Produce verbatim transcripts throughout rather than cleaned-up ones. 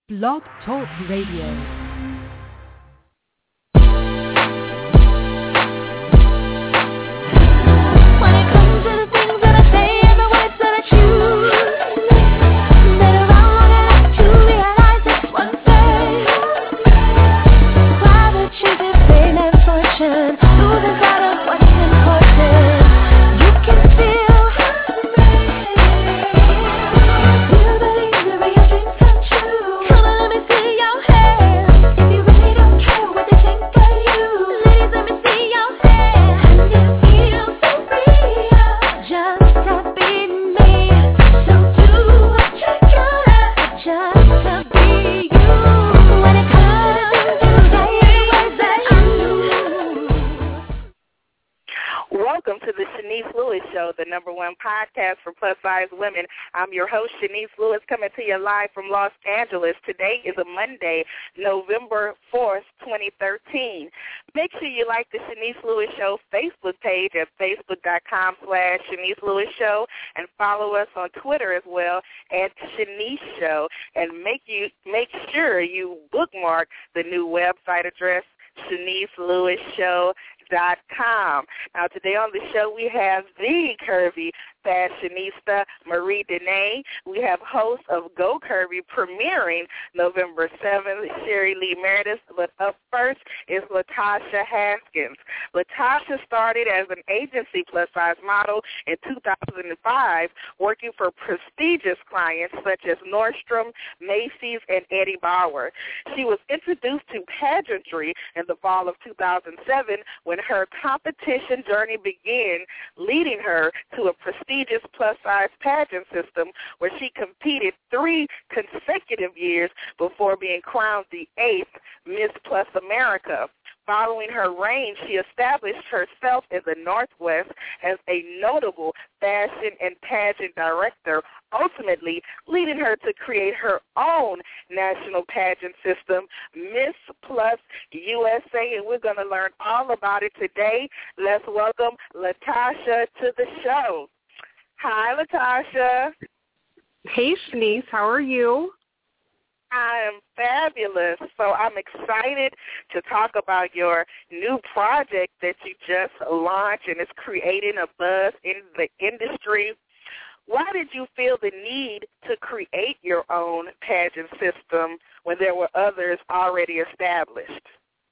Blog Talk Radio. Podcast for plus-size women. I'm your host, Shanice Lewis, coming to you live from Los Angeles. Today is a Monday, November fourth, twenty thirteen. Make sure you like the Shanice Lewis Show Facebook page at facebook.com slash Shanice Lewis Show and follow us on Twitter as well at Shanice Show. And make you make sure you bookmark the new website address, Shanice Lewis Show. Dot com. Now, today on the show, we have the curvy fashionista, Marie Dene. We have host of Go Curvy premiering November seventh, Sherry Lee Meredith. But up first is Latasha Haskins. Latasha started as an agency plus-size model in two thousand five, working for prestigious clients such as Nordstrom, Macy's, and Eddie Bauer. She was introduced to pageantry in the fall of two thousand seven when her competition journey began, leading her to a prestigious plus-size pageant system where she competed three consecutive years before being crowned the eighth Miss Plus America. Following her reign, she established herself in the Northwest as a notable fashion and pageant director, ultimately leading her to create her own national pageant system, Miss Plus U S A, and we're going to learn all about it today. Let's welcome Latasha to the show. Hi, Latasha. Hey, Shanice. How are you? I am fabulous. So I'm excited to talk about your new project that you just launched and is creating a buzz in the industry. Why did you feel the need to create your own pageant system when there were others already established?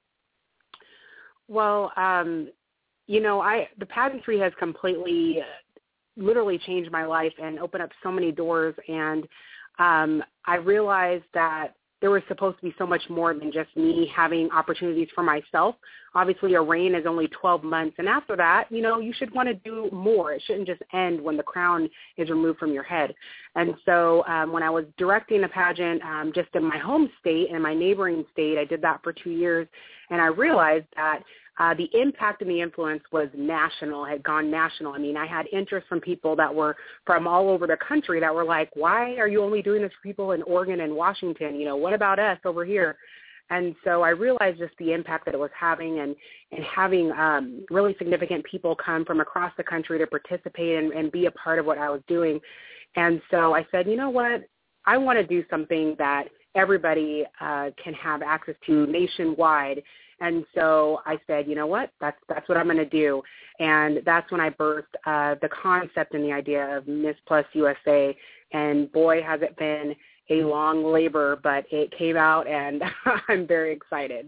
Well, um, you know, I the pageantry has completely, literally changed my life and opened up so many doors, and um, I realized that there was supposed to be so much more than just me having opportunities for myself. Obviously, a reign is only twelve months, and after that, you know, you should want to do more. It shouldn't just end when the crown is removed from your head. And so um, when I was directing a pageant um, just in my home state and my neighboring state, I did that for two years, and I realized that Uh, the impact and the influence was national, had gone national. I mean, I had interest from people that were from all over the country that were like, why are you only doing this for people in Oregon and Washington? You know, what about us over here? And so I realized just the impact that it was having, and, and having um, really significant people come from across the country to participate and, and be a part of what I was doing. And so I said, you know what, I want to do something that everybody uh, can have access to nationwide. And so I said, you know what, that's that's what I'm going to do. And that's when I birthed uh, the concept and the idea of Miss Plus U S A. And boy, has it been a long labor, but it came out, and I'm very excited.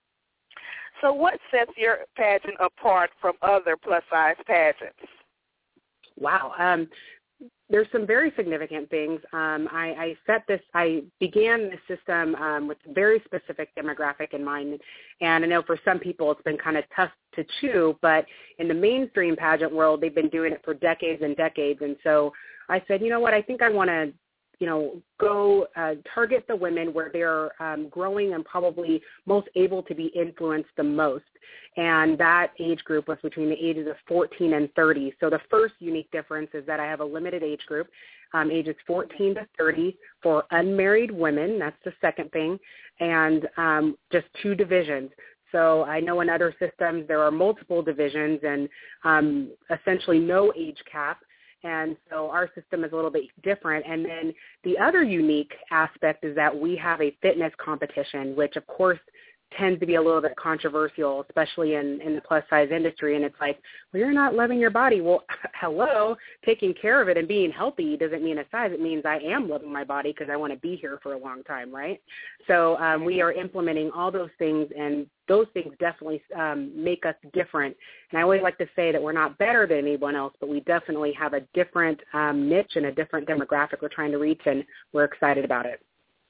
So what sets your pageant apart from other plus-size pageants? Wow. Um, There's some very significant things. Um, I, I set this, I began this system um, with a very specific demographic in mind. And I know for some people it's been kind of tough to chew, but in the mainstream pageant world, they've been doing it for decades and decades. And so I said, you know what, I think I want to, you know, go uh, target the women where they're um, growing and probably most able to be influenced the most. And that age group was between the ages of fourteen and thirty. So the first unique difference is that I have a limited age group, um, ages fourteen to thirty for unmarried women. That's the second thing. And um, just two divisions. So I know in other systems there are multiple divisions and um, essentially no age cap. And so our system is a little bit different. And then the other unique aspect is that we have a fitness competition, which, of course, tends to be a little bit controversial, especially in, in the plus-size industry. And it's like, well, you're not loving your body. Well, hello, taking care of it and being healthy doesn't mean a size. It means I am loving my body because I want to be here for a long time, right? So um, we are implementing all those things, and those things definitely um, make us different. And I always like to say that we're not better than anyone else, but we definitely have a different um, niche and a different demographic we're trying to reach, and we're excited about it.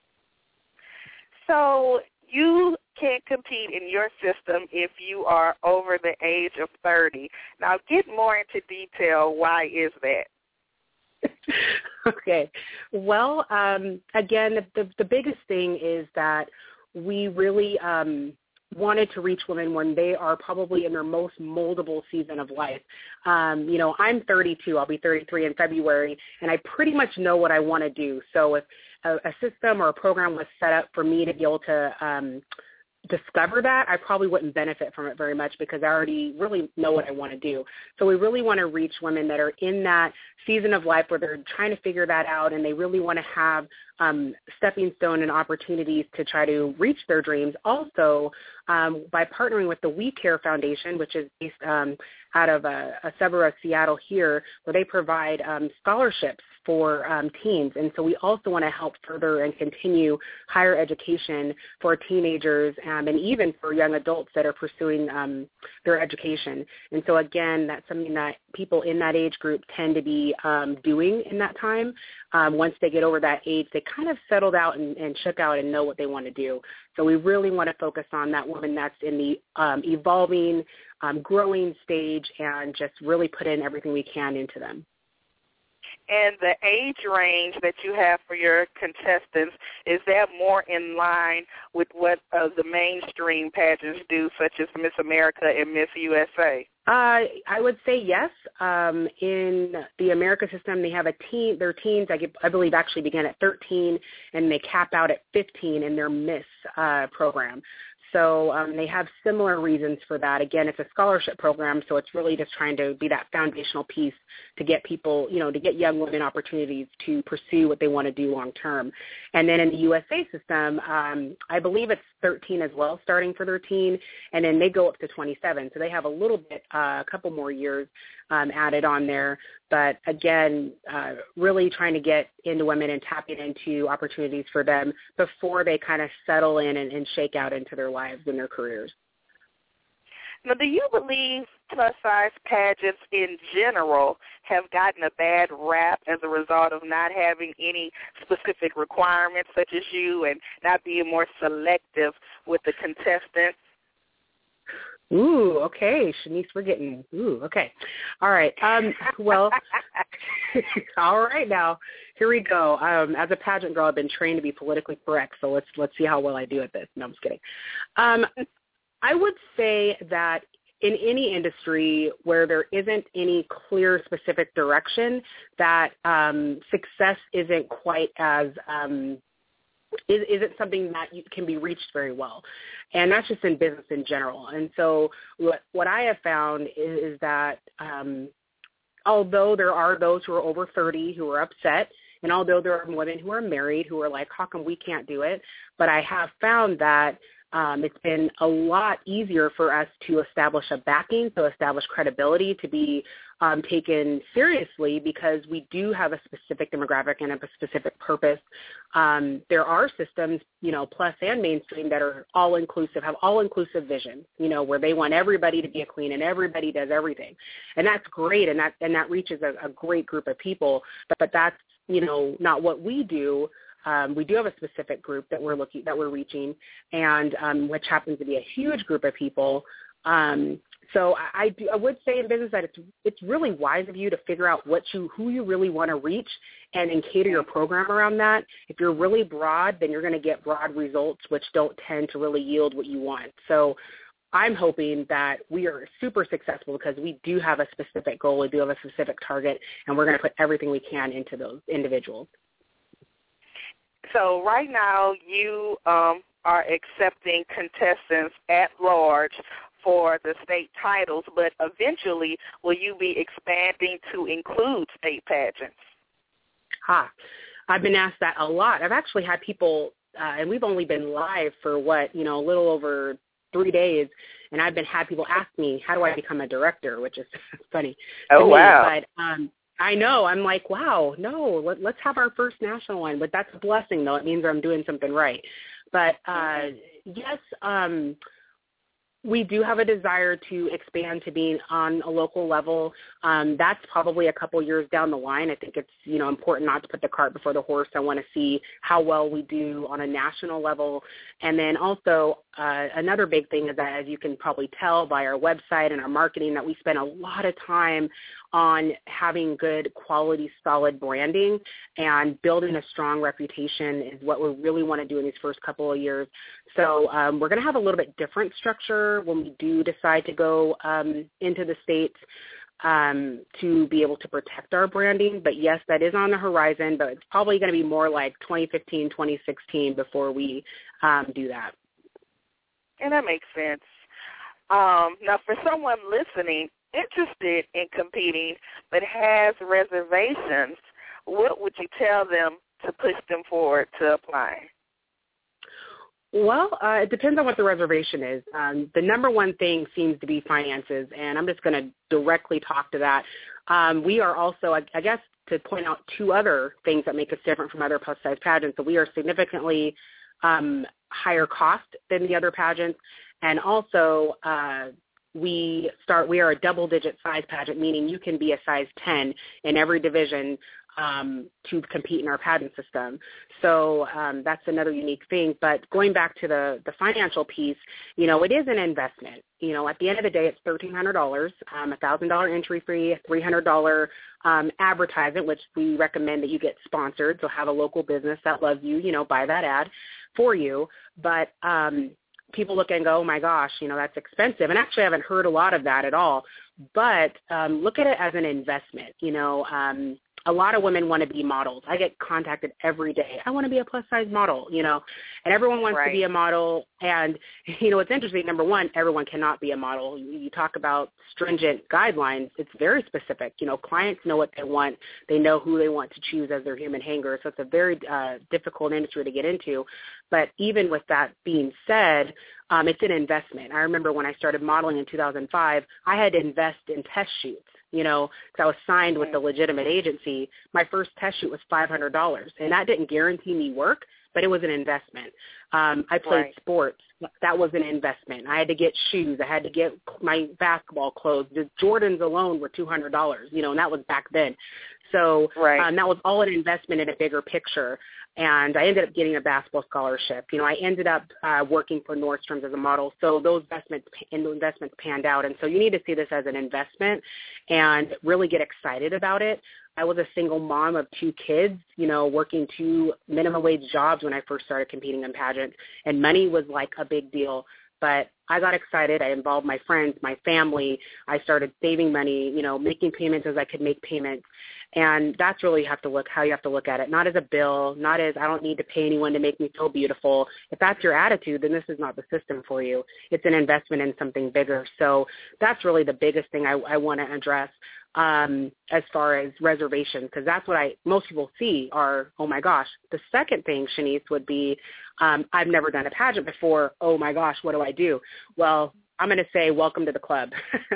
So you can't compete in your system if you are over the age of thirty. Now, get more into detail. Why is that? Okay. Well, um, again, the, the biggest thing is that we really um, wanted to reach women when they are probably in their most moldable season of life. Um, you know, I'm thirty-two. I'll be thirty-three in February, and I pretty much know what I want to do. So if a, a system or a program was set up for me to be able to um, discover that, I probably wouldn't benefit from it very much because I already really know what I want to do. So we really want to reach women that are in that season of life where they're trying to figure that out, and they really want to have um, stepping stone and opportunities to try to reach their dreams. Also, um, by partnering with the We Care Foundation, which is based um, out of a, a suburb of Seattle here, where they provide um, scholarships for um, teens. And so we also want to help further and continue higher education for teenagers um, and even for young adults that are pursuing um, their education. And so, again, that's something that people in that age group tend to be um, doing in that time. Um, once they get over that age, they kind of settled out and, and shook out and know what they want to do. So we really want to focus on that woman that's in the um, evolving, um, growing stage and just really put in everything we can into them. And the age range that you have for your contestants, is that more in line with what uh, the mainstream pageants do, such as Miss America and Miss U S A? Uh, I would say yes. Um, in the America system, they have a teen. Their teens, I, get, I believe, actually begin at thirteen, and they cap out at fifteen in their Miss uh, program. So um, they have similar reasons for that. Again, it's a scholarship program, so it's really just trying to be that foundational piece to get people, you know, to get young women opportunities to pursue what they want to do long term. And then in the U S A system, um, I believe it's thirteen as well, starting for their teen, and then they go up to twenty-seven. So they have a little bit, uh, a couple more years um, added on there. But again, uh, really trying to get into women and tapping into opportunities for them before they kind of settle in and, and shake out into their lives and their careers. Now, do you believe plus-size pageants in general have gotten a bad rap as a result of not having any specific requirements such as you and not being more selective with the contestants? Ooh, okay, Shanice, we're getting, ooh, okay. All right, um, well, all right now, here we go. Um, as a pageant girl, I've been trained to be politically correct, so let's let's see how well I do at this. No, I'm just kidding. Um, I would say that in any industry where there isn't any clear specific direction, that um, success isn't quite as um, is, isn't something that you, can be reached very well. And that's just in business in general. And so what, what I have found is, is that um, although there are those who are over thirty who are upset, and although there are women who are married who are like, how come we can't do it? But I have found that Um, it's been a lot easier for us to establish a backing, to establish credibility, to be um, taken seriously because we do have a specific demographic and a specific purpose. Um, there are systems, you know, plus and mainstream that are all-inclusive, have all-inclusive vision, you know, where they want everybody to be a queen and everybody does everything. And that's great, and that, and that reaches a, a great group of people, but, but that's, you know, not what we do. Um, we do have a specific group that we're looking that we're reaching, and um, which happens to be a huge group of people. Um, so I, I, do, I would say in business that it's it's really wise of you to figure out what you who you really want to reach, and then cater your program around that. If you're really broad, then you're going to get broad results, which don't tend to really yield what you want. So I'm hoping that we are super successful because we do have a specific goal, we do have a specific target, and we're going to put everything we can into those individuals. So right now you um, are accepting contestants at large for the state titles, but eventually will you be expanding to include state pageants? Ha, I've been asked that a lot. I've actually had people, uh, and we've only been live for what, you know, a little over three days, and I've been had people ask me, how do I become a director, which is funny. Oh, me. wow. But um, I know. I'm like, wow, no, let, let's have our first national one. But that's a blessing, though. It means I'm doing something right. But, uh, yes, um, we do have a desire to expand to being on a local level. Um, that's probably a couple years down the line. I think it's, you know, important not to put the cart before the horse. I want to see how well we do on a national level. And then also uh, another big thing is that, as you can probably tell by our website and our marketing, that we spend a lot of time on having good quality, solid branding, and building a strong reputation is what we really want to do in these first couple of years. So um, we're going to have a little bit different structure when we do decide to go um, into the states um, to be able to protect our branding. But, yes, that is on the horizon, but it's probably going to be more like twenty fifteen, twenty sixteen before we um, do that. And that makes sense. Um, now, for someone listening, interested in competing but has reservations, what would you tell them to push them forward to apply? Well, uh, it depends on what the reservation is. Um, the number one thing seems to be finances, and I'm just going to directly talk to that. Um, we are also, I, I guess, to point out two other things that make us different from other plus-size pageants. So we are significantly um, higher cost than the other pageants, and also uh, we start. We are a double-digit size pageant, meaning you can be a size ten in every division um, to compete in our pageant system. So um, that's another unique thing. But going back to the, the financial piece, you know, it is an investment. You know, at the end of the day, it's thirteen hundred dollars, um, a one thousand dollars entry fee, a three hundred dollars um, advertisement, which we recommend that you get sponsored. So have a local business that loves you, you know, buy that ad for you. But um, people look and go, oh, my gosh, you know, that's expensive. And actually I haven't heard a lot of that at all. But um, look at it as an investment. You know, um, a lot of women want to be models. I get contacted every day. I want to be a plus-size model, you know, and everyone wants right. to be a model. And, you know, it's interesting. Number one, everyone cannot be a model. You talk about stringent guidelines. It's very specific. You know, clients know what they want. They know who they want to choose as their human hanger. So it's a very uh, difficult industry to get into. But even with that being said, um, it's an investment. I remember when I started modeling in two thousand five, I had to invest in test shoots, you know, because I was signed with a legitimate agency. My first test shoot was five hundred dollars, and that didn't guarantee me work, but it was an investment. Um, I played right. sports. That was an investment. I had to get shoes. I had to get my basketball clothes. The Jordans alone were two hundred dollars, you know, and that was back then. So right. um, that was all an investment in a bigger picture. And I ended up getting a basketball scholarship. You know, I ended up uh, working for Nordstrom's as a model. So those investments, investments panned out. And so you need to see this as an investment and really get excited about it. I was a single mom of two kids, you know, working two minimum wage jobs when I first started competing in pageants. And money was like a big deal. But I got excited. I involved my friends, my family. I started saving money, you know, making payments as I could make payments. And that's really you have to look how you have to look at it, not as a bill, not as I don't need to pay anyone to make me feel beautiful. If that's your attitude, then this is not the system for you. It's an investment in something bigger. So that's really the biggest thing I, I want to address um, as far as reservations, because that's what I most people see are, oh, my gosh. The second thing, Shanice, would be um, I've never done a pageant before. Oh, my gosh, what do I do? Well, I'm going to say welcome to the club.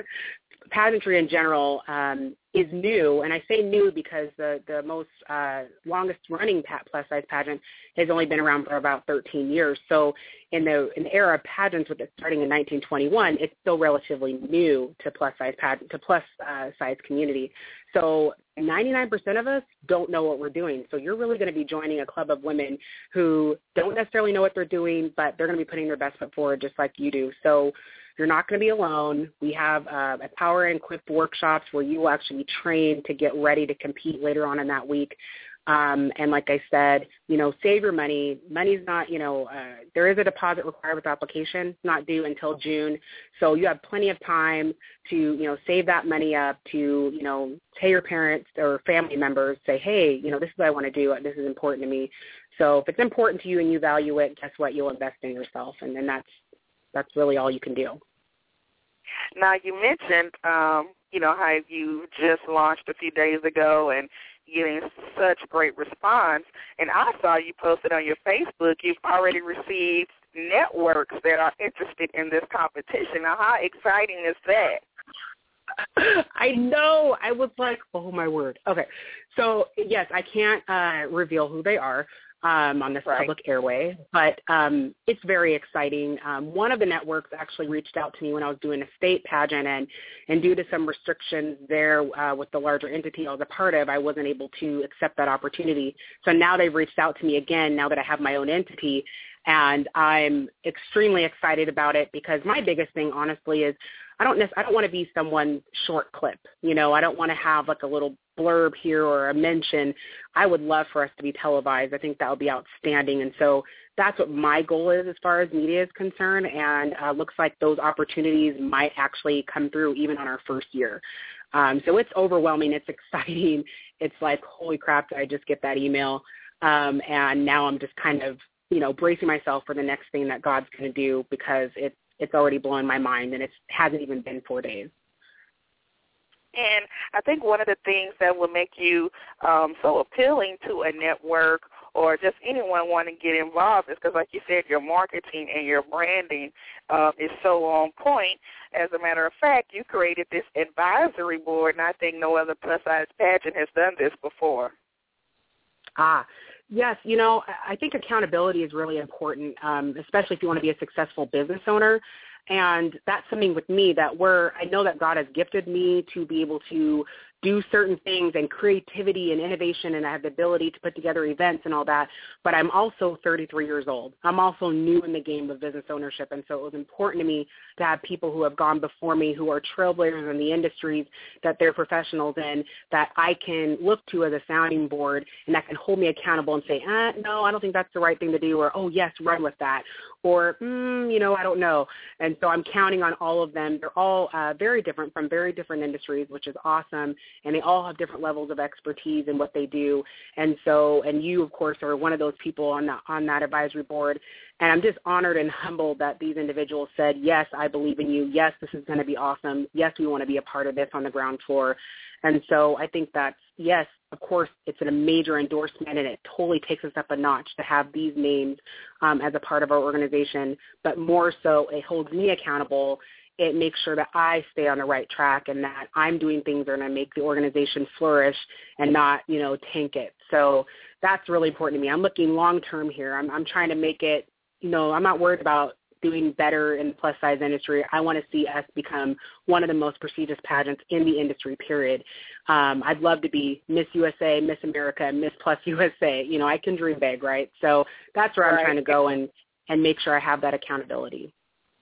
Pageantry in general um, is new, and I say new because the, the most uh, longest-running plus-size pageant has only been around for about thirteen years. So in the, in the era of pageants, with it starting in nineteen twenty-one, it's still relatively new to plus-size pageant, to plus-size community. So ninety-nine percent of us don't know what we're doing. So you're really going to be joining a club of women who don't necessarily know what they're doing, but they're going to be putting their best foot forward just like you do. So you're not going to be alone. We have uh, a Power and Equip workshops where you will actually be trained to get ready to compete later on in that week. Um, and like I said, you know, save your money. Money's not, you know, uh, there is a deposit required with application, not due until June. So you have plenty of time to, you know, save that money up to, you know, tell your parents or family members, say, hey, you know, this is what I want to do. This is important to me. So if it's important to you and you value it, guess what? You'll invest in yourself. And then that's, that's really all you can do. Now, you mentioned, um, you know, how you just launched a few days ago and getting such great response. And I saw you posted on your Facebook you've already received networks that are interested in this competition. Now, how exciting is that? I know. I was like, oh, my word. Okay. So, yes, I can't uh, reveal who they are um, on this right. public airway, but um, it's very exciting. Um, one of the networks actually reached out to me when I was doing a state pageant, and, and due to some restrictions there uh, with the larger entity I was a part of, I wasn't able to accept that opportunity. So now they've reached out to me again now that I have my own entity, and I'm extremely excited about it because my biggest thing, honestly, is I don't I don't want to be someone's short clip. You know, I don't want to have like a little blurb here or a mention. I would love for us to be televised. I think that would be outstanding. And so that's what my goal is as far as media is concerned. And uh, looks like those opportunities might actually come through even on our first year. Um, so it's overwhelming. It's exciting. It's like, holy crap, did I just get that email? Um, and now I'm just kind of, you know, bracing myself for the next thing that God's going to do because it's, it's already blown my mind, and it hasn't even been four days. And I think one of the things that will make you um, so appealing to a network or just anyone wanting to get involved is because, like you said, your marketing and your branding uh, is so on point. As a matter of fact, you created this advisory board, and I think no other plus-size pageant has done this before. Ah, yes. You know, I think accountability is really important, um, especially if you want to be a successful business owner. And that's something with me that we're, I know that God has gifted me to be able to do certain things and creativity and innovation, and I have the ability to put together events and all that, but I'm also thirty-three years old. I'm also new in the game of business ownership, and so it was important to me to have people who have gone before me who are trailblazers in the industries that they're professionals in that I can look to as a sounding board and that can hold me accountable and say, eh, no, I don't think that's the right thing to do, or, oh, yes, run with that, or, mm, you know, I don't know. And so I'm counting on all of them. They're all uh, very different from very different industries, which is awesome. And they all have different levels of expertise in what they do. And so, and you, of course, are one of those people on that, on that advisory board. And I'm just honored and humbled that these individuals said, yes, I believe in you. Yes, this is going to be awesome. Yes, we want to be a part of this on the ground floor. And so I think that's, yes, of course, it's a major endorsement, and it totally takes us up a notch to have these names um, as a part of our organization. But more so, it holds me accountable. It makes sure that I stay on the right track and that I'm doing things that are going to make the organization flourish and not, you know, tank it. So that's really important to me. I'm looking long-term here. I'm, I'm trying to make it, you know, I'm not worried about doing better in the plus-size industry. I want to see us become one of the most prestigious pageants in the industry, period. Um, I'd love to be Miss U S A, Miss America, Miss Plus U S A. You know, I can dream big, right? So that's where right. I'm trying to go and, and make sure I have that accountability.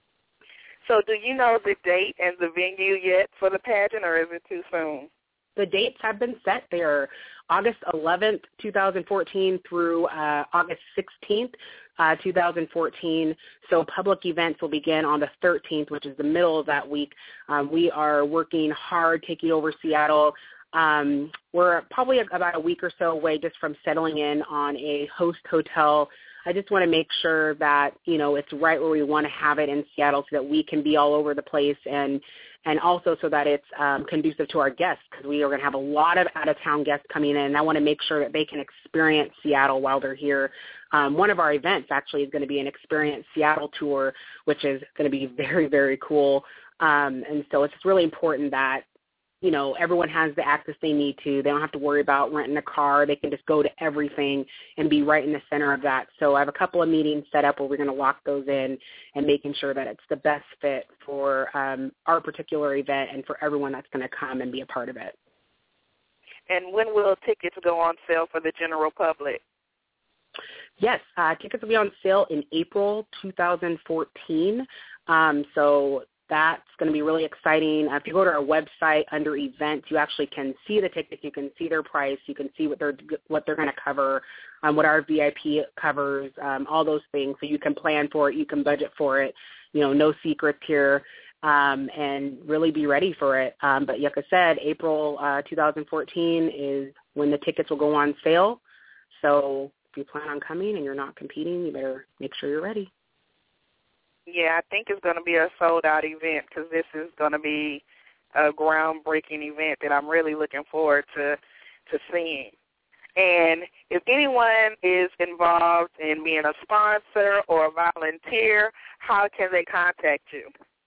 So do you know the date and the venue yet for the pageant, or is it too soon? The dates have been set. They are August eleventh, twenty fourteen through uh, August sixteenth, uh, twenty fourteen. So public events will begin on the thirteenth, which is the middle of that week. Um, we are working hard, taking over Seattle. Um, we're probably about a week or so away just from settling in on a host hotel. I just want to make sure that, you know, it's right where we want to have it in Seattle so that we can be all over the place, and and also so that it's um, conducive to our guests, because we are going to have a lot of out-of-town guests coming in, and I want to make sure that they can experience Seattle while they're here. Um, one of our events actually is going to be an Experience Seattle tour, which is going to be very, very cool. Um, and so it's really important that, you know, everyone has the access they need to. They don't have to worry about renting a car. They can just go to everything and be right in the center of that. So I have a couple of meetings set up where we're going to lock those in and making sure that it's the best fit for um, our particular event and for everyone that's going to come and be a part of it. And when will tickets go on sale for the general public? Yes, uh, tickets will be on sale in April twenty fourteen. Um, so that's going to be really exciting. Uh, if you go to our website under events, you actually can see the tickets. You can see their price. You can see what they're what they're going to cover, um, what our V I P covers, um, all those things. So you can plan for it. You can budget for it. You know, no secrets here, um, and really be ready for it. Um, but like I said, April uh, twenty fourteen is when the tickets will go on sale. So if you plan on coming and you're not competing, you better make sure you're ready. Yeah, I think it's going to be a sold-out event because this is going to be a groundbreaking event that I'm really looking forward to to seeing. And if anyone is involved in being a sponsor or a volunteer, how can they contact you?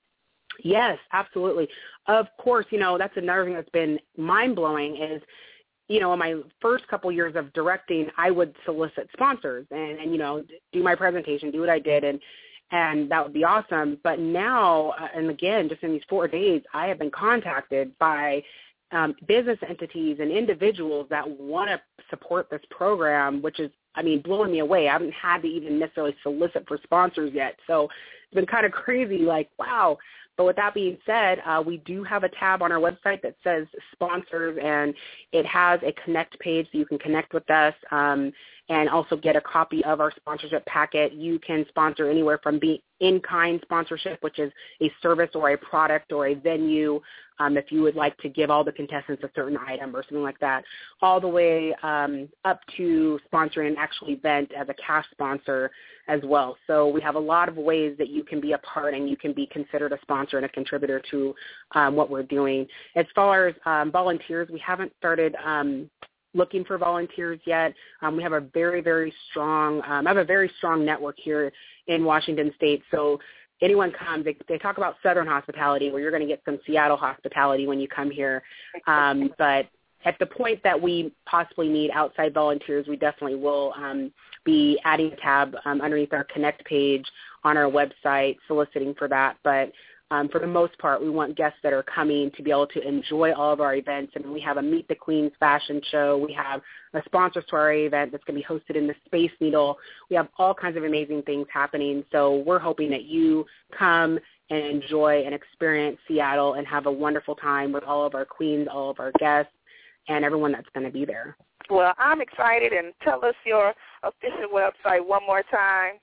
Yes, absolutely. Of course, you know, that's another thing that's been mind-blowing is, you know, in my first couple years of directing, I would solicit sponsors and, and, you know, do my presentation, do what I did, and and that would be awesome. But now, uh, and again, just in these four days, I have been contacted by um, business entities and individuals that want to support this program, which is, I mean, blowing me away. I haven't had to even necessarily solicit for sponsors yet. So it's been kind of crazy, like, wow. But with that being said, uh, we do have a tab on our website that says sponsors, and it has a connect page so you can connect with us um, and also get a copy of our sponsorship packet. You can sponsor anywhere from be in-kind sponsorship, which is a service or a product or a venue, um, if you would like to give all the contestants a certain item or something like that, all the way um, up to sponsoring an actual event as a cash sponsor as well. So we have a lot of ways that you can be a part and you can be considered a sponsor and a contributor to um, what we're doing. As far as um, volunteers, we haven't started um, looking for volunteers yet. Um, we have a very, very strong, um, I have a very strong network here in Washington State. So anyone comes, they, they talk about Southern hospitality, where you're going to get some Seattle hospitality when you come here. Um, but at the point that we possibly need outside volunteers, we definitely will um, be adding a tab um, underneath our Connect page on our website, soliciting for that. But um, for the most part, we want guests that are coming to be able to enjoy all of our events. And we have a Meet the Queens fashion show. We have a sponsor to our event that's going to be hosted in the Space Needle. We have all kinds of amazing things happening. So we're hoping that you come and enjoy and experience Seattle and have a wonderful time with all of our queens, all of our guests, and everyone that's going to be there. Well, I'm excited, and tell us your official website one more time.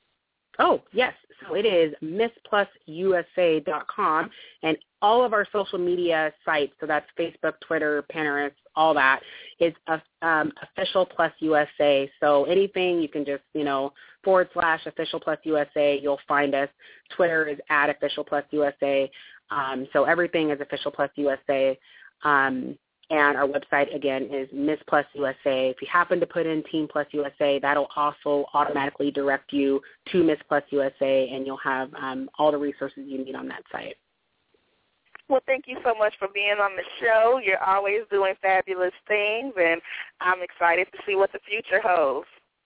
Oh, yes. So it is miss plus U S A dot com, and all of our social media sites, so that's Facebook, Twitter, Pinterest, all that, is um, Official Plus U S A. So anything you can just, you know, forward slash Official Plus U S A, you'll find us. Twitter is at Official Plus U S A. Um, so everything is Official Plus U S A. Um, And our website, again, is Miss Plus U S A. If you happen to put in Team Plus U S A, that'll also automatically direct you to Miss Plus U S A, and you'll have um, all the resources you need on that site. Well, thank you so much for being on the show. You're always doing fabulous things, and I'm excited to see what the future holds.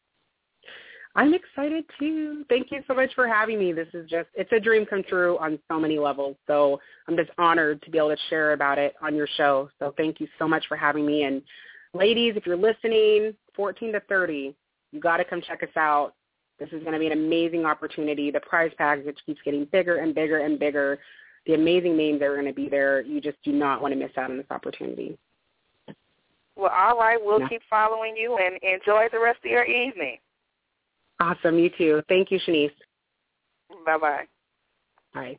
I'm excited, too. Thank you so much for having me. This is just, it's a dream come true on so many levels. So I'm just honored to be able to share about it on your show. So thank you so much for having me. And ladies, if you're listening, fourteen to thirty, you got to come check us out. This is going to be an amazing opportunity. The prize package keeps getting bigger and bigger and bigger. The amazing names that are going to be there, you just do not want to miss out on this opportunity. Well, all right. We'll no. keep following you, and enjoy the rest of your evening. Awesome. You too. Thank you, Shanice. Bye-bye. Bye.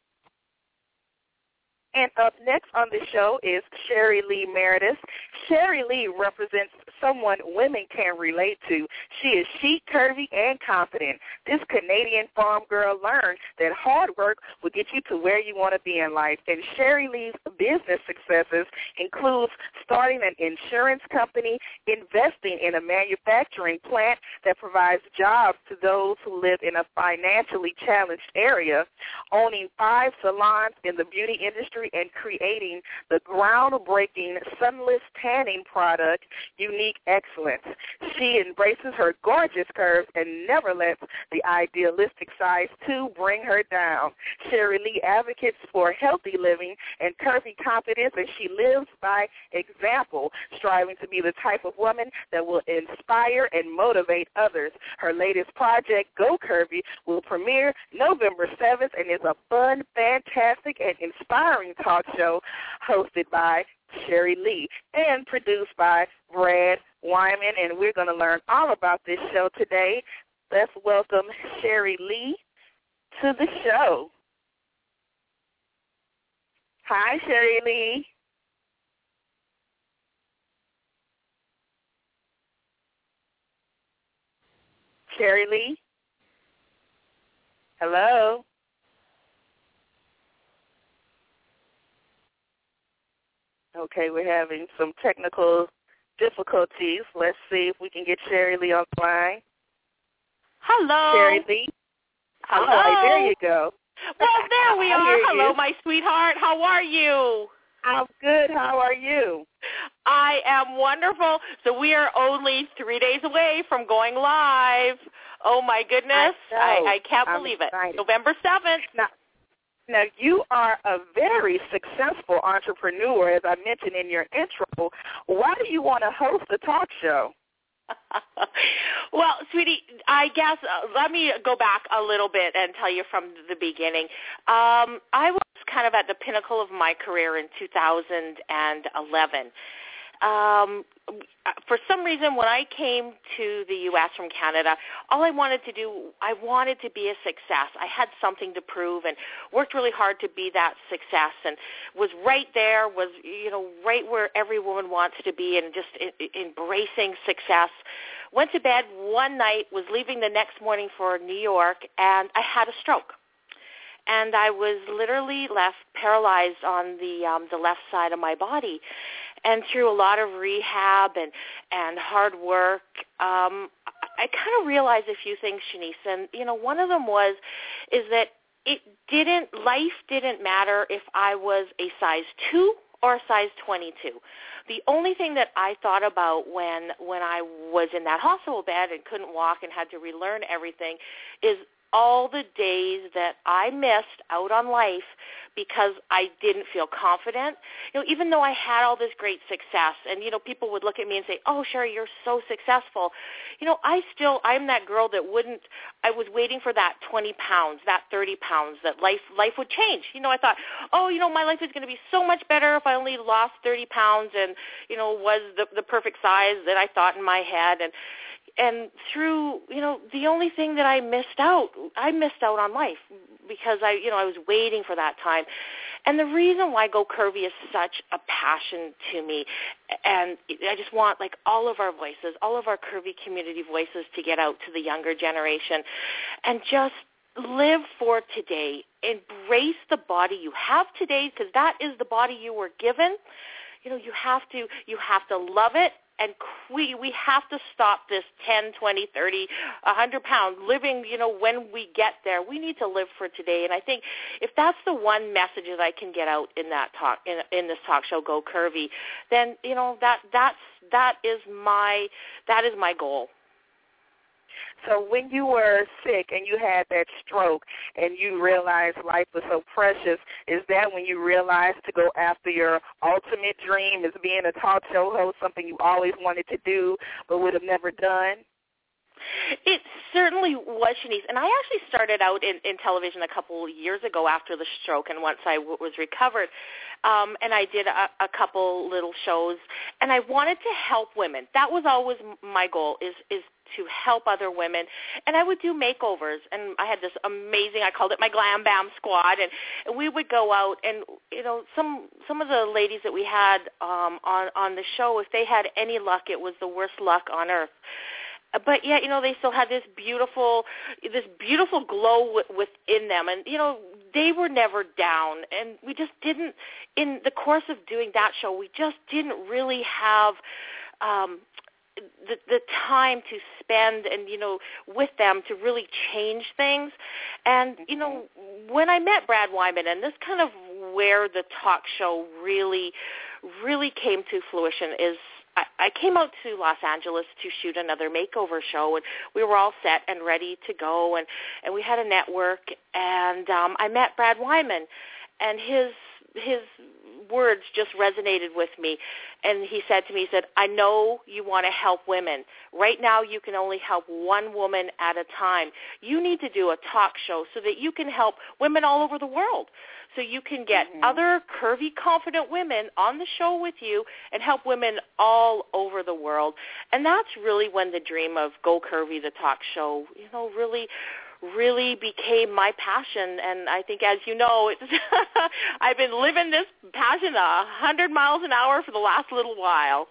And up next on the show is Sherry Lee Meredith. Sherry Lee represents someone women can relate to. She is chic, curvy, and confident. This Canadian farm girl learned that hard work will get you to where you want to be in life. And Sherry Lee's business successes includes starting an insurance company, investing in a manufacturing plant that provides jobs to those who live in a financially challenged area, owning five salons in the beauty industry, and creating the groundbreaking sunless tanning product, Unique Excellence. She embraces her gorgeous curves and never lets the idealistic size two bring her down. Sherry Lee advocates for healthy living and curvy confidence, and she lives by example, striving to be the type of woman that will inspire and motivate others. Her latest project, Go Curvy, will premiere November seventh and is a fun, fantastic, and inspiring talk show hosted by Sherry Lee and produced by Brad Wyman, and we're going to learn all about this show today. Let's welcome Sherry Lee to the show. Hi, Sherry Lee. Sherry Lee? Hello? Okay, we're having some technical difficulties. Let's see if we can get Sherry Lee on the line. Hello. Sherry Lee. Hello. All right, there you go. Well, there we are. Hello, you. my sweetheart. How are you? I'm good. How are you? I am wonderful. So we are only three days away from going live. Oh, my goodness. I, I, I can't I'm believe excited. it. November seventh. Now, now, you are a very successful entrepreneur, as I mentioned in your intro. Why do you want to host a talk show? Well, sweetie, I guess uh, let me go back a little bit and tell you from the beginning. Um, I was kind of at the pinnacle of my career in two thousand eleven. Um, for some reason, when I came to the U S from Canada, all I wanted to do, I wanted to be a success. I had something to prove and worked really hard to be that success and was right there, was, you know, right where every woman wants to be and just I- embracing success. Went to bed one night, was leaving the next morning for New York, and I had a stroke. And I was literally left paralyzed on the um, the left side of my body. And through a lot of rehab and, and hard work, um, I kind of realized a few things, Shanice. And, you know, one of them was is that it didn't, life didn't matter if I was a size two or a size twenty-two. The only thing that I thought about when, when I was in that hospital bed and couldn't walk and had to relearn everything is all the days that I missed out on life because I didn't feel confident. You know, even though I had all this great success and, you know, people would look at me and say, oh, Sherry, you're so successful. You know, I still, I'm that girl that wouldn't, I was waiting for that twenty pounds, that thirty pounds, that life, life would change. You know, I thought, oh, you know, my life is going to be so much better if I only lost thirty pounds and, you know, was the, the perfect size that I thought in my head. And, And through, you know, the only thing that I missed out, I missed out on life because I, you know, I was waiting for that time. And the reason why Go Curvy is such a passion to me, and I just want like all of our voices, all of our curvy community voices to get out to the younger generation and just live for today. Embrace the body you have today because that is the body you were given. You know, you have to, you have to love it. And we we have to stop this ten, twenty, thirty, one hundred pound living, you know, when we get there. We need to live for today. And I think if that's the one message that I can get out in that talk, in, in this talk show, Go Curvy, then, you know, that that's, that is my, that is my goal. So when you were sick and you had that stroke and you realized life was so precious, is that when you realized to go after your ultimate dream as being a talk show host, something you always wanted to do but would have never done? It certainly was, Shanice. And I actually started out in, in television a couple years ago after the stroke and once I w- was recovered. Um, and I did a, a couple little shows. And I wanted to help women. That was always my goal, is is to help other women. And I would do makeovers. And I had this amazing, I called it my Glam Bam Squad. And, and we would go out and, you know, some some of the ladies that we had um, on, on the show, if they had any luck, it was the worst luck on earth. But yet, you know, they still had this beautiful, this beautiful glow w- within them, and you know, they were never down. And we just didn't, in the course of doing that show, we just didn't really have um, the, the time to spend and you know with them to really change things. And you know, when I met Brad Wyman, and this kind of where the talk show really, really came to fruition is. I came out to Los Angeles to shoot another makeover show, and we were all set and ready to go, and, and we had a network, and um, I met Brad Wyman, and his his words just resonated with me, and he said to me, he said, I know you want to help women. Right now you can only help one woman at a time. You need to do a talk show so that you can help women all over the world. So you can get mm-hmm. other curvy, confident women on the show with you and help women all over the world. And that's really when the dream of Go Curvy, the talk show, you know, really, really became my passion. And I think, as you know, it's I've been living this passion a hundred miles an hour for the last little while.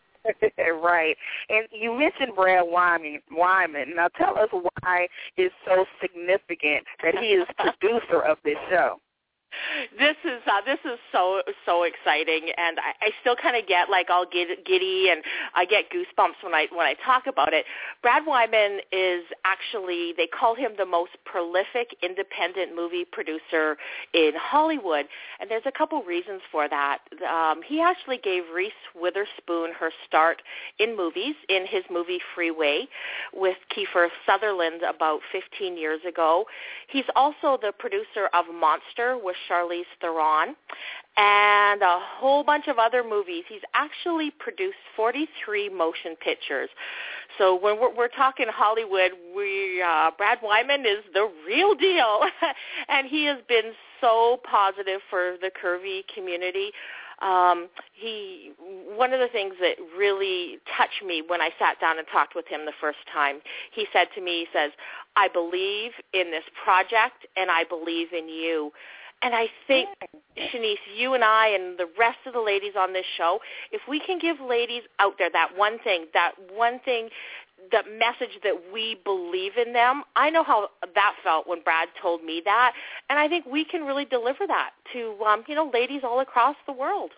Right. And you mentioned Brad Wyman. Wyman. Now tell us why it's so significant that he is producer of this show. this is uh, this is so so exciting, and I, I still kind of get like all giddy, and I get goosebumps when I when I talk about it. Brad Wyman is actually, they call him the most prolific independent movie producer in Hollywood, and there's a couple reasons for that. Um, he actually gave Reese Witherspoon her start in movies in his movie Freeway with Kiefer Sutherland about fifteen years ago. He's also the producer of Monster with Charlize Theron and a whole bunch of other movies. He's actually produced forty-three motion pictures. So when we're, we're talking Hollywood, we uh, Brad Wyman is the real deal, and he has been so positive for the curvy community. Um, he one of the things that really touched me when I sat down and talked with him the first time, he said to me, he says, "I believe in this project, and I believe in you." And I think, Shanice, you and I and the rest of the ladies on this show, if we can give ladies out there that one thing, that one thing, that message that we believe in them, I know how that felt when Brad told me that, and I think we can really deliver that to, um, you know, ladies all across the world.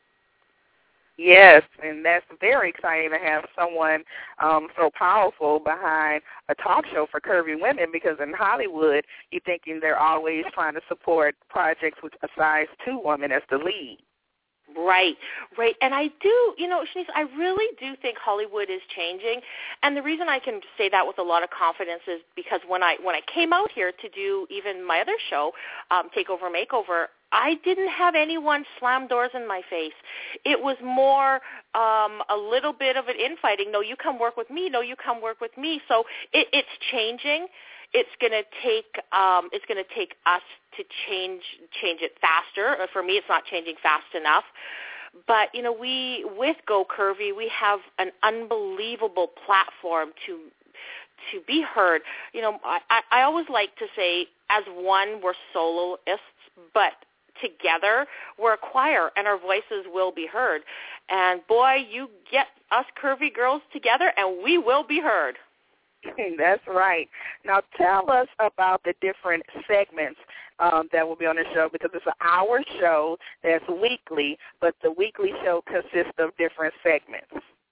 Yes, and that's very exciting to have someone um, so powerful behind a talk show for curvy women, because in Hollywood, you're thinking they're always trying to support projects with a size two woman as the lead. Right, right. And I do, you know, Shanice, I really do think Hollywood is changing. And the reason I can say that with a lot of confidence is because when I when I came out here to do even my other show, um, Takeover Makeover, I didn't have anyone slam doors in my face. It was more um, a little bit of an infighting. No, you come work with me. No, you come work with me. So it, it's changing. It's going to take um, it's going to take us to change change it faster. For me, it's not changing fast enough. But you know, we with Go Curvy, we have an unbelievable platform to to be heard. You know, I, I always like to say, as one, we're soloists, but together we're a choir, and our voices will be heard. And boy, you get us curvy girls together, and we will be heard. That's right. Now tell us about the different segments um, that will be on the show, because it's an hour show that's weekly, but the weekly show consists of different segments.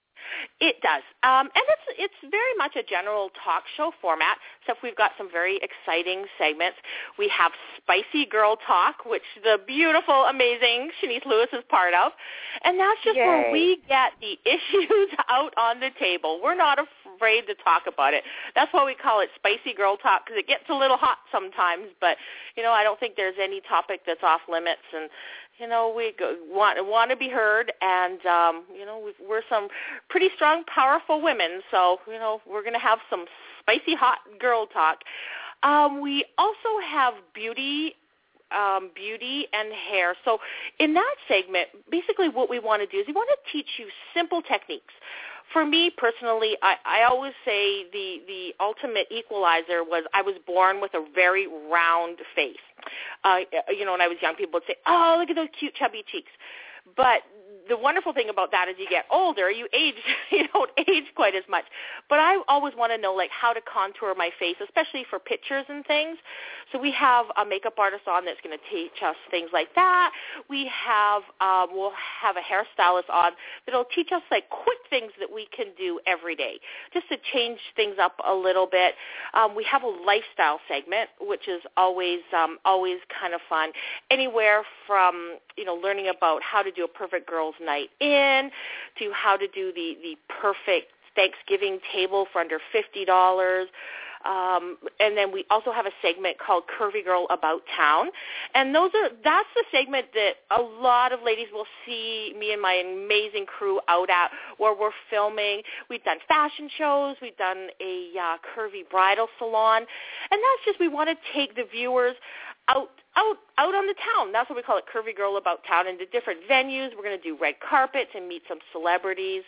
It does, um, and it's it's very much a general talk show format, except we've got some very exciting segments. We have Spicy Girl Talk, which the beautiful, amazing Shanice Lewis is part of, and that's just Yay. where we get the issues out on the table. We're not afraid to talk about it. That's why we call it Spicy Girl Talk, because it gets a little hot sometimes, but, you know, I don't think there's any topic that's off limits, and you know, we go, want want to be heard, and um, you know, we've, we're some pretty strong, powerful women. So you know, we're going to have some spicy, hot girl talk. Um, we also have beauty, um, beauty and hair. So in that segment, basically, what we want to do is we want to teach you simple techniques. For me personally, I, I always say the, the ultimate equalizer was I was born with a very round face. Uh, you know, when I was young, people would say, "Oh, look at those cute chubby cheeks." But the wonderful thing about that is you get older, you age, you don't age quite as much. But I always want to know, like, how to contour my face, especially for pictures and things. So we have a makeup artist on that's going to teach us things like that. We have, um, we'll have a hairstylist on that'll teach us, like, quick things that we can do every day, just to change things up a little bit. Um, we have a lifestyle segment, which is always, um, always kind of fun. Anywhere from, you know, learning about how to do a perfect girls' night in to how to do the, the perfect Thanksgiving table for under fifty dollars. Um, and then we also have a segment called Curvy Girl About Town. And those are that's the segment that a lot of ladies will see me and my amazing crew out at, where we're filming. We've done fashion shows. We've done a uh, curvy bridal salon. And that's just, we want to take the viewers out out out on the town. That's what we call it, Curvy Girl About Town, into different venues. We're going to do red carpets and meet some celebrities.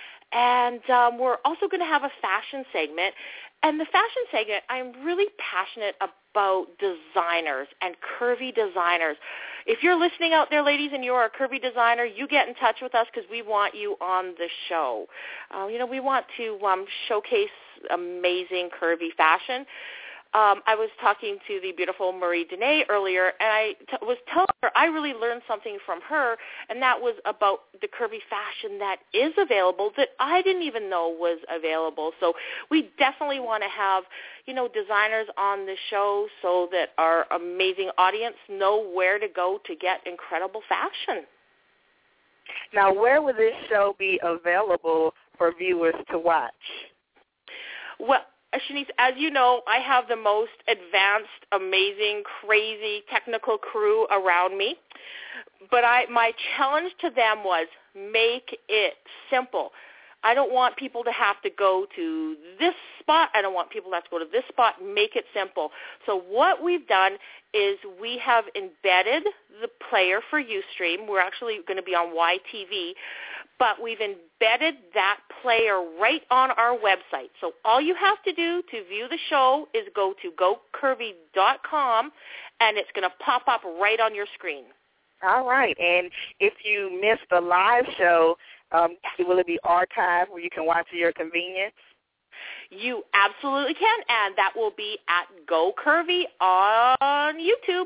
And um, we're also going to have a fashion segment. And the fashion segment, I'm really passionate about designers and curvy designers. If you're listening out there, ladies, and you're a curvy designer, you get in touch with us, because we want you on the show. Uh, you know, we want to um, showcase amazing curvy fashion. Um, I was talking to the beautiful Marie Dene earlier, and I t- was telling her I really learned something from her, and that was about the curvy fashion that is available that I didn't even know was available. So we definitely want to have, you know, designers on the show so that our amazing audience know where to go to get incredible fashion. Now, where will this show be available for viewers to watch? Well, Shanice, as you know, I have the most advanced, amazing, crazy, technical crew around me. But I, my challenge to them was make it simple. I don't want people to have to go to this spot. I don't want people to have to go to this spot. Make it simple. So what we've done is we have embedded the player for Ustream. We're actually going to be on Y T V, but we've embedded that player right on our website. So all you have to do to view the show is go to go curvy dot com, and it's going to pop up right on your screen. All right. And if you missed the live show, um, will it be archived where you can watch at your convenience? You absolutely can, and that will be at Go Curvy on YouTube.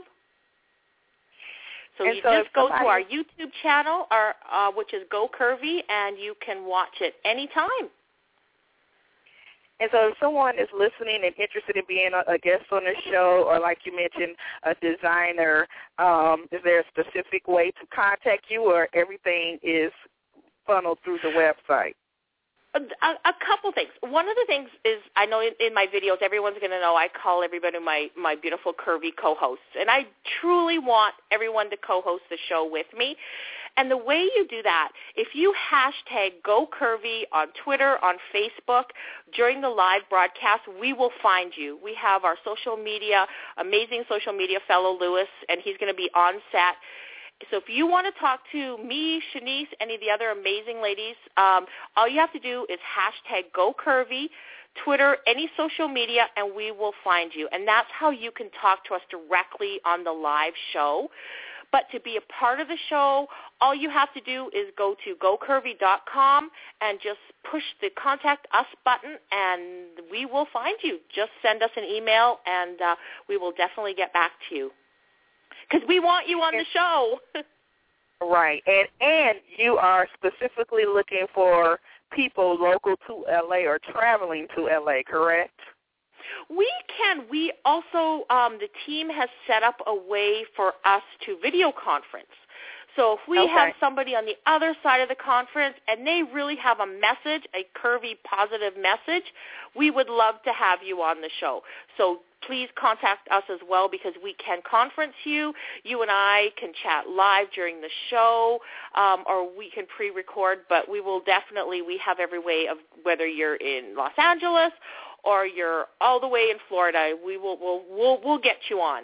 So and you so just go somebody... to our YouTube channel, our, uh, which is Go Curvy, and you can watch it anytime. And so if someone is listening and interested in being a, a guest on the show, or like you mentioned, a designer, um, is there a specific way to contact you, or everything is funneled through the website? A, a couple things. One of the things is, I know in, in my videos, everyone's going to know I call everybody my, my beautiful curvy co-hosts. And I truly want everyone to co-host the show with me. And the way you do that, if you hashtag GoCurvy on Twitter, on Facebook, during the live broadcast, we will find you. We have our social media, amazing social media fellow, Lewis, and he's going to be on set. So if you want to talk to me, Shanice, any of the other amazing ladies, um, all you have to do is hashtag GoCurvy, Twitter, any social media, and we will find you. And that's how you can talk to us directly on the live show. But to be a part of the show, all you have to do is go to go curvy dot com and just push the Contact Us button, and we will find you. Just send us an email, and uh, we will definitely get back to you. Because we want you on the show. Right. And and you are specifically looking for people local to L A or traveling to L A, correct? We can. We also, um, the team has set up a way for us to video conference. So if we okay. have somebody on the other side of the conference and they really have a message, a curvy, positive message, we would love to have you on the show. So please contact us as well, because we can conference you. You and I can chat live during the show, um, or we can pre-record, but we will definitely, we have every way of, whether you're in Los Angeles or you're all the way in Florida, we will we'll, we'll, we'll get you on.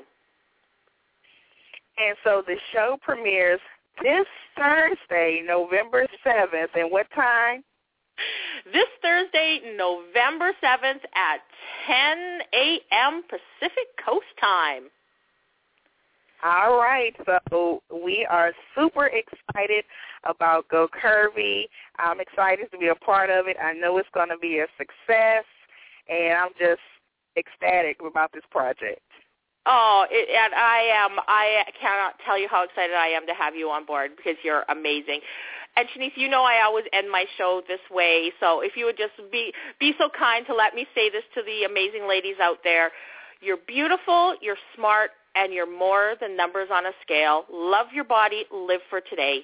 And so the show premieres this Thursday, November seventh, and what time? This Thursday, November seventh at ten a.m. Pacific Coast time. All right, so we are super excited about Go Curvy. I'm excited to be a part of it. I know it's going to be a success, and I'm just ecstatic about this project. Oh, it, and I am. I cannot tell you how excited I am to have you on board, because you're amazing. And Shanice, you know I always end my show this way, so if you would just be be so kind to let me say this to the amazing ladies out there. You're beautiful, you're smart, and you're more than numbers on a scale. Love your body, live for today.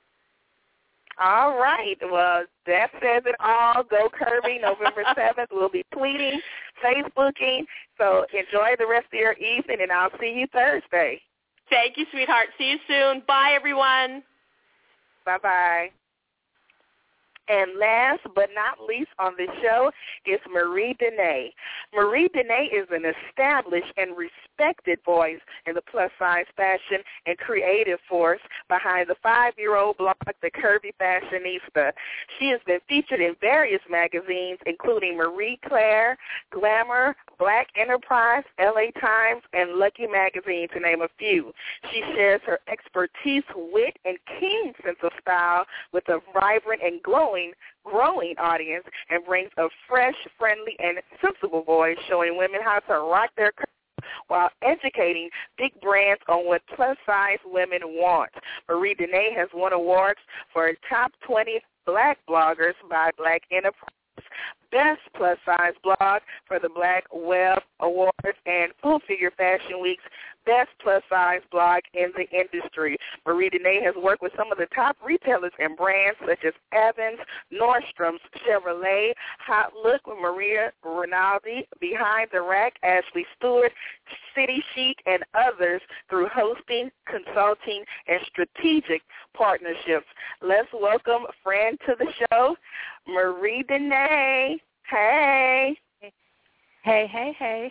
All right. Well, that says it all. Go Curvy, November seventh. We'll be tweeting, Facebooking. So enjoy the rest of your evening, and I'll see you Thursday. Thank you, sweetheart. See you soon. Bye, everyone. Bye-bye. And last but not least on the show is Marie Dene. Marie Dene is an established and respected voice in the plus-size fashion and creative force behind the five-year-old blog, The Curvy Fashionista. She has been featured in various magazines, including Marie Claire, Glamour, Black Enterprise, L A Times, and Lucky Magazine, to name a few. She shares her expertise, wit, and keen sense of style with a vibrant and glowing growing, growing audience and brings a fresh, friendly, and sensible voice showing women how to rock their curves while educating big brands on what plus-size women want. Marie Denee has won awards for Top twenty Black Bloggers by Black Enterprise, Best Plus Size Blog for the Black Web Awards, and Full Figure Fashion Week's Best Plus Size Blog in the industry. Marie Denee has worked with some of the top retailers and brands such as Evans, Nordstrom's, Chevrolet, Hot Look with Maria Rinaldi, Behind the Rack, Ashley Stewart, City Chic, and others through hosting, consulting, and strategic partnerships. Let's welcome a friend to the show, Marie Denee. Hey. Hey, hey, hey.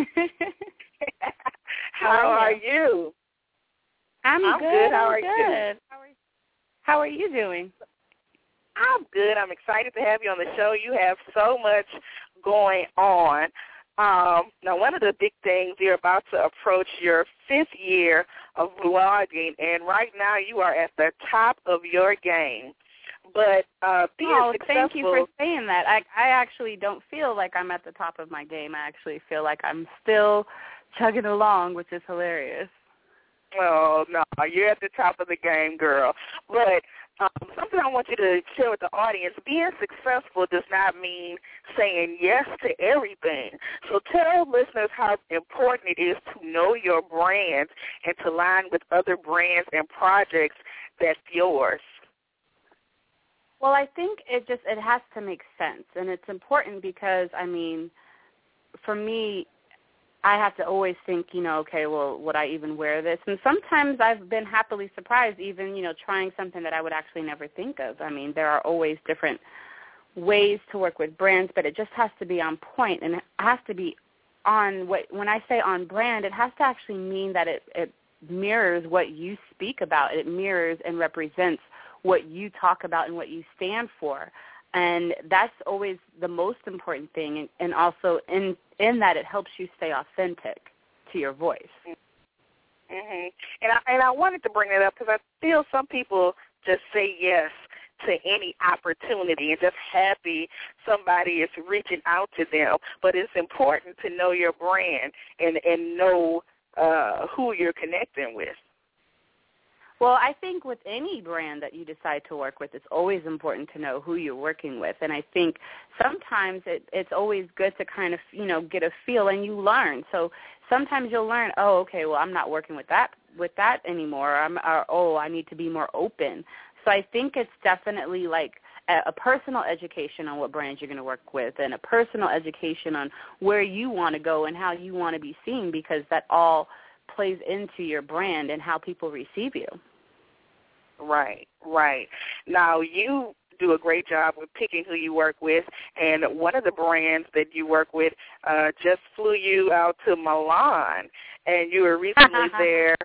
How, How are you? you? I'm, I'm good. good. How I'm are good. you? How are, how are you doing? I'm good. I'm excited to have you on the show. You have so much going on. Um, now, one of the big things, you're about to approach your fifth year of blogging, and right now you are at the top of your game. But uh, being oh, successful. Thank you for saying that. I, I actually don't feel like I'm at the top of my game. I actually feel like I'm still chugging along, which is hilarious. Oh, no, you're at the top of the game, girl. But um, something I want you to share with the audience, being successful does not mean saying yes to everything. So tell listeners how important it is to know your brand and to align with other brands and projects that's yours. Well, I think it just it has to make sense, and it's important because, I mean, for me, I have to always think, you know, okay, well, would I even wear this? And sometimes I've been happily surprised, even, you know, trying something that I would actually never think of. I mean, there are always different ways to work with brands, but it just has to be on point, and it has to be on what. When I say on brand, it has to actually mean that it, it mirrors what you speak about. It mirrors and represents what you talk about and what you stand for. And that's always the most important thing. And, and also in, in that it helps you stay authentic to your voice. Mm-hmm. And, I, and I wanted to bring that up because I feel some people just say yes to any opportunity and just happy somebody is reaching out to them. But it's important to know your brand and, and know uh, who you're connecting with. Well, I think with any brand that you decide to work with, it's always important to know who you're working with. And I think sometimes it, it's always good to kind of, you know, get a feel and you learn. So sometimes you'll learn, oh, okay, well, I'm not working with that with that anymore. I'm, or, oh, I need to be more open. So I think it's definitely like a, a personal education on what brands you're going to work with and a personal education on where you want to go and how you want to be seen, because that all plays into your brand and how people receive you. Right, right. Now, you do a great job with picking who you work with, and one of the brands that you work with uh, just flew you out to Milan, and you were recently there.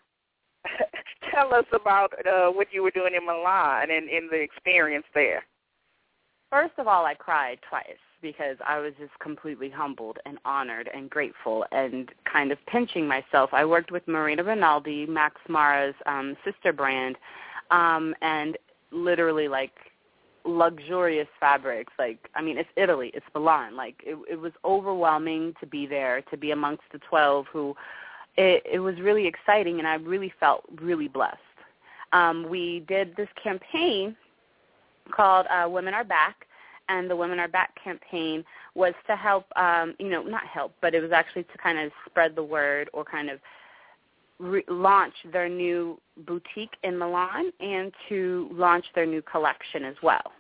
Tell us about uh, what you were doing in Milan and, and the experience there. First of all, I cried twice because I was just completely humbled and honored and grateful and kind of pinching myself. I worked with Marina Rinaldi, Max Mara's um, sister brand, um, and literally like luxurious fabrics. Like, I mean, it's Italy, it's Milan. Like, it, it was overwhelming to be there, to be amongst the twelve who, it, it was really exciting, and I really felt really blessed. Um, we did this campaign called uh, Women Are Back, and the Women Are Back campaign was to help, um, you know, not help, but it was actually to kind of spread the word or kind of re- launch their new boutique in Milan and to launch their new collection as well.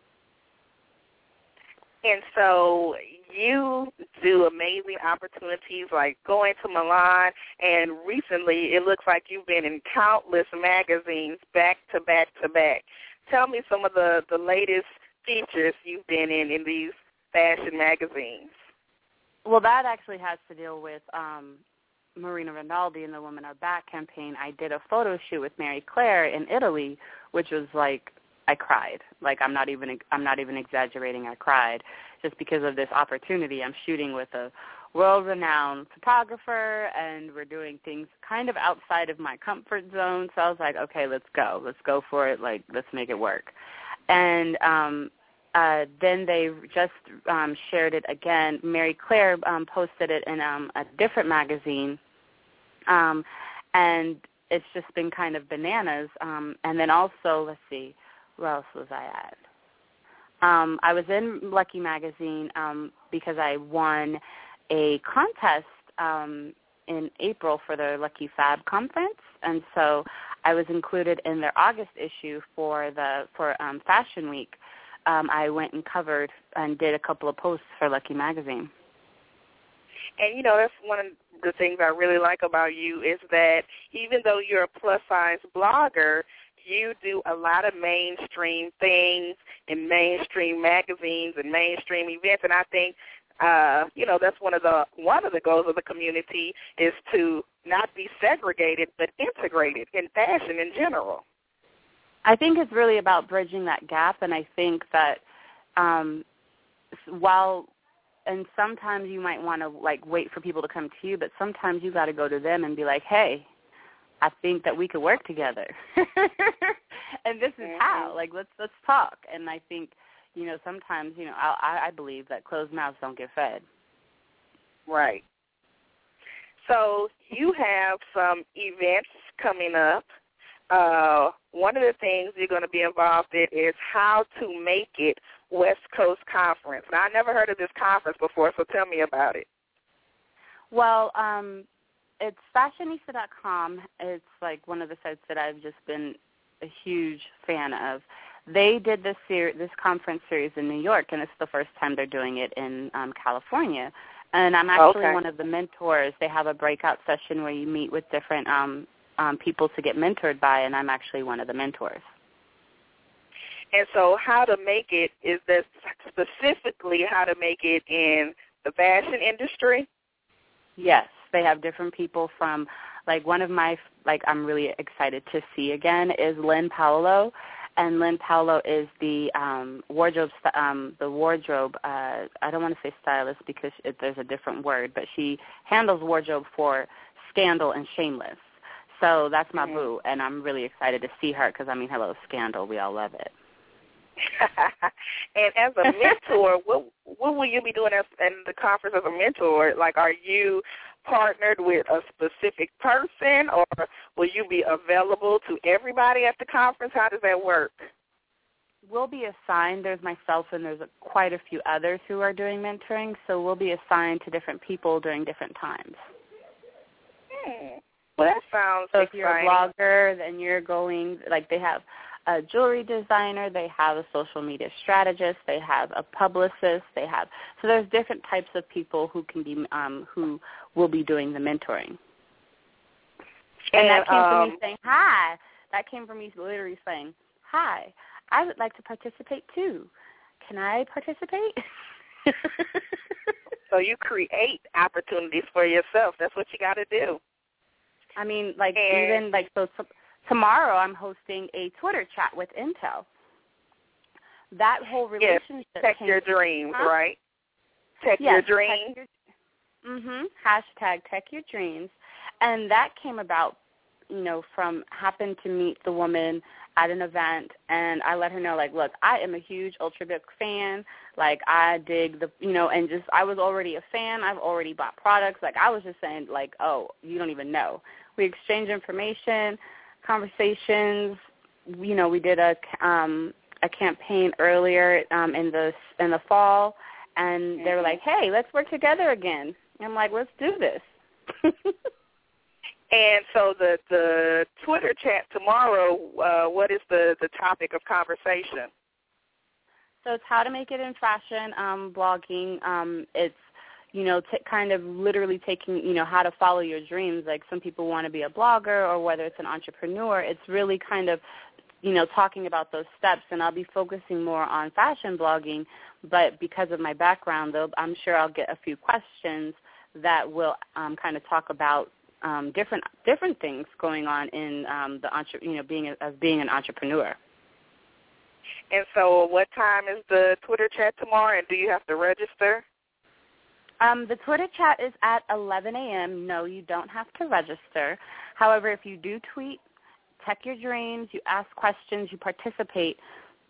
And so you do amazing opportunities like going to Milan, and recently it looks like you've been in countless magazines back to back to back. Tell me some of the, the latest features you've been in in these fashion magazines. Well, that actually has to deal with um, Marina Rinaldi and the Women Are Back campaign. I did a photo shoot with Mary Claire in Italy, which was like, I cried. Like, I'm not even I'm not even exaggerating. I cried just because of this opportunity. I'm shooting with a world-renowned photographer, and we're doing things kind of outside of my comfort zone. So I was like, okay, let's go. Let's go for it. Like, let's make it work. And um, uh, then they just um, shared it again. Mary Claire um, posted it in um, a different magazine, um, and it's just been kind of bananas. Um, and then also, let's see, where else was I at? Um, I was in Lucky Magazine um, because I won a contest um, in April for their Lucky Fab conference, and so I was included in their August issue for the for um, Fashion Week. Um, I went and covered and did a couple of posts for Lucky Magazine. And, you know, that's one of the things I really like about you is that even though you're a plus-size blogger, you do a lot of mainstream things in mainstream magazines and mainstream events, and I think, uh, you know, that's one of the one of the goals of the community is to not be segregated but integrated in fashion in general. I think it's really about bridging that gap, and I think that um, while and sometimes you might want to like wait for people to come to you, but sometimes you got to go to them and be like, hey, I think that we could work together, and this is mm-hmm. how. Like, let's let's talk. And I think, you know, sometimes, you know, I, I believe that closed mouths don't get fed. Right. So you have some events coming up. Uh, one of the things you're going to be involved in is How to Make It West Coast Conference. Now, I never heard of this conference before, so tell me about it. Well, um, it's fashionista dot com. It's like one of the sites that I've just been a huge fan of. They did this ser- this conference series in New York, and it's the first time they're doing it in um, California. And I'm actually okay. one of the mentors. They have a breakout session where you meet with different um, um, people to get mentored by, and I'm actually one of the mentors. And so How to Make It, is this specifically how to make it in the fashion industry? Yes. They have different people from, like, one of my, like, I'm really excited to see again is Lynn Paolo. And Lynn Paolo is the um, wardrobe, um, the wardrobe, uh, I don't want to say stylist because it, there's a different word, but she handles wardrobe for Scandal and Shameless. So that's my mm-hmm. boo, and I'm really excited to see her because, I mean, hello, Scandal, we all love it. And as a mentor, what what will you be doing as, in the conference as a mentor? Like, are you partnered with a specific person, or will you be available to everybody at the conference? How does that work? We'll be assigned. There's myself and there's quite a few others who are doing mentoring, so we'll be assigned to different people during different times. Hmm. Well, that sounds so exciting. If you're a blogger, then you're going, like they have a jewelry designer, they have a social media strategist, they have a publicist, they have, so there's different types of people who can be, um, who will be doing the mentoring. And, and that came um, from me saying, hi. That came from me literally saying, hi, I would like to participate too. Can I participate? So you create opportunities for yourself. That's what you got to do. I mean, like, and, even, like, so, so tomorrow I'm hosting a Twitter chat with Intel. That whole relationship. Yes, tech came, your dreams, huh? right? Tech yes, your dreams. Tech your, mm-hmm. Hashtag tech your dreams. And that came about, you know, from happened to meet the woman at an event, and I let her know, like, look, I am a huge Ultrabook fan. Like, I dig the, you know, and just I was already a fan. I've already bought products. Like, I was just saying, like, oh, you don't even know. We exchanged information, conversations. You know, we did a um, a campaign earlier um, in the in the fall, and mm-hmm. they were like, hey, let's work together again. And I'm like, let's do this. And so the the Twitter chat tomorrow, uh, what is the, the topic of conversation? So it's how to make it in fashion, um, blogging. Um, it's, you know, t- kind of literally taking, you know, how to follow your dreams. Like some people want to be a blogger or whether it's an entrepreneur. It's really kind of, you know, talking about those steps. And I'll be focusing more on fashion blogging. But because of my background, though, I'm sure I'll get a few questions that will um, kind of talk about Um, different different things going on in um, the entre- you know being a, as being an entrepreneur. And so, what time is the Twitter chat tomorrow? And do you have to register? Um, the Twitter chat is at eleven a.m. No, you don't have to register. However, if you do tweet, tech your dreams, you ask questions, you participate,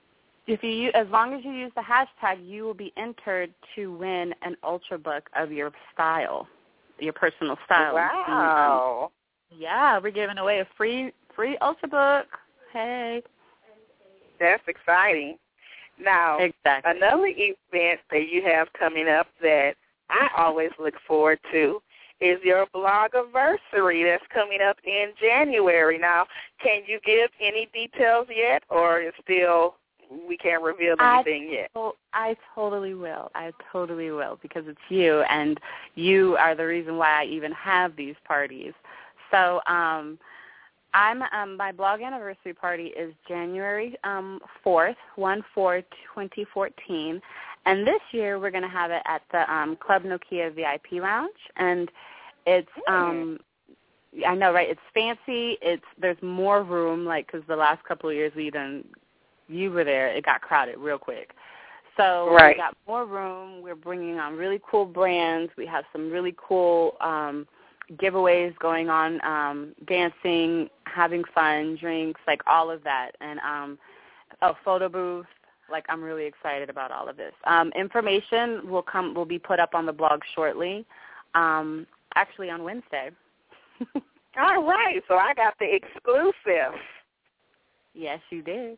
if you, as long as you use the hashtag, you will be entered to win an Ultrabook of your style, your personal style. Wow. And, um, yeah, we're giving away a free free Ultrabook. Hey. That's exciting. Now, exactly. another event that you have coming up that I always look forward to is your blogiversary that's coming up in January. Now, can you give any details yet, or is still we can't reveal anything I, yet? I totally will. I totally will, because it's you, and you are the reason why I even have these parties. So um, I'm um, my blog anniversary party is January um, fourth, one four twenty fourteen. And this year we're going to have it at the um, Club Nokia V I P Lounge, and it's um, I know, right? It's fancy. It's there's more room, like because the last couple of years we done you were there, it got crowded real quick. So right. we got more room. We're bringing on really cool brands. We have some really cool um, giveaways going on, um, dancing, having fun, drinks, like all of that, and um, a photo booth. Like, I'm really excited about all of this. Um, information will come will be put up on the blog shortly, um, actually on Wednesday. All right, so I got the exclusive. Yes, you did.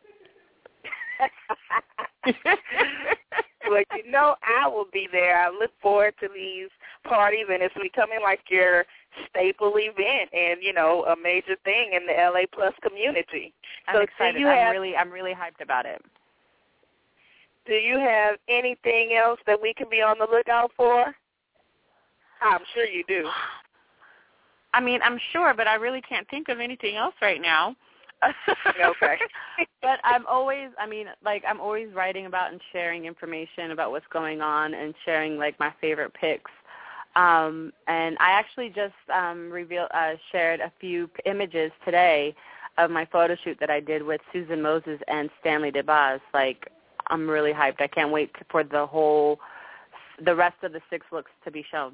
Well, you know I will be there. I look forward to these parties, and it's becoming like your staple event and, you know, a major thing in the L A Plus community. I'm so excited. you I'm have, really, I'm really hyped about it. Do you have anything else that we can be on the lookout for? I'm sure you do. I mean, I'm sure, but I really can't think of anything else right now. Okay. But I'm always, I mean, like, I'm always writing about and sharing information about what's going on and sharing, like, my favorite picks. Um, and I actually just um, revealed, uh, shared a few images today of my photo shoot that I did with Susan Moses and Stanley DeBaz. Like, I'm really hyped. I can't wait for the whole, the rest of the six looks to be shown.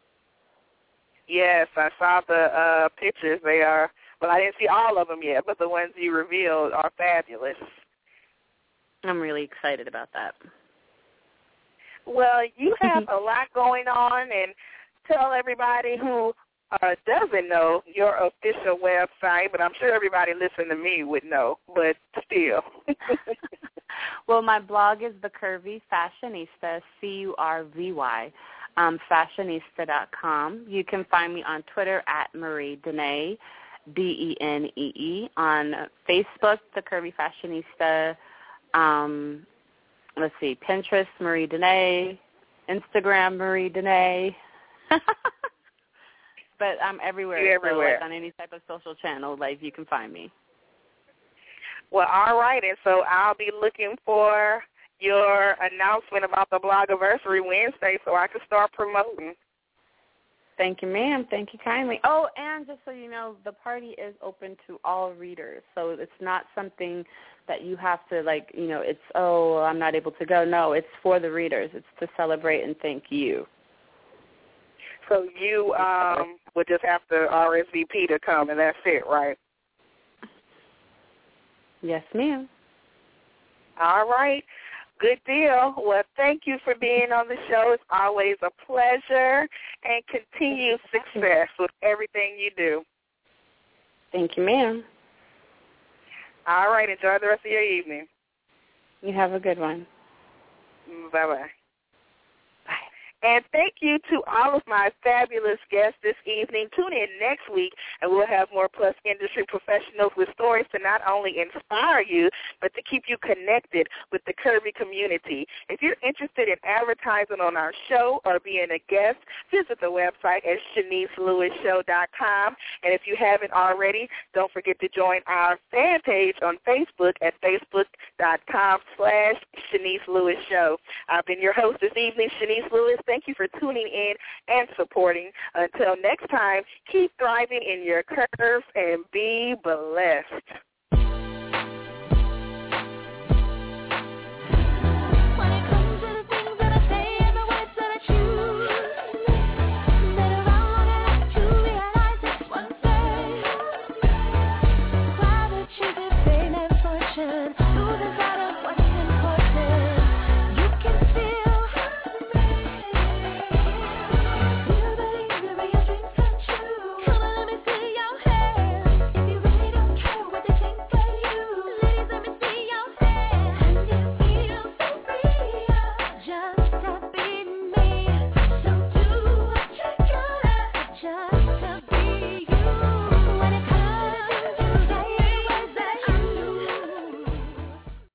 Yes, I saw the uh, pictures. They are, well, I didn't see all of them yet, but the ones you revealed are fabulous. I'm really excited about that. Well, you have a lot going on, and tell everybody who uh, doesn't know your official website, but I'm sure everybody listening to me would know, but still. Well, my blog is The Curvy Fashionista, C U R V Y, um, fashionista dot com. You can find me on Twitter at Marie Denee, D E N E E, on Facebook, The Curvy Fashionista, um, let's see, Pinterest, Marie Denee, Instagram, Marie Denee. But I'm everywhere. You're everywhere. So, like, on any type of social channel, like, you can find me. Well, all right, and so I'll be looking for your announcement about the blogiversary Wednesday so I can start promoting. Thank you, ma'am. Thank you kindly. Oh, and just so you know, the party is open to all readers, so it's not something that you have to, like, you know, it's, oh, I'm not able to go. No, it's for the readers. It's to celebrate and thank you. So you um, would just have to R S V P to come, and that's it, right? Yes, ma'am. All right. Good deal. Well, thank you for being on the show. It's always a pleasure, and continued success with everything you do. Thank you, ma'am. All right. Enjoy the rest of your evening. You have a good one. Bye-bye. And thank you to all of my fabulous guests this evening. Tune in next week, and we'll have more Plus industry professionals with stories to not only inspire you, but to keep you connected with the Curvy community. If you're interested in advertising on our show or being a guest, visit the website at Shanice Lewis Show dot com. And if you haven't already, don't forget to join our fan page on Facebook at facebook dot com slash Shanice Lewis Show. I've been your host this evening, Shanice Lewis. Thank you for tuning in and supporting. Until next time, keep thriving in your curves and be blessed.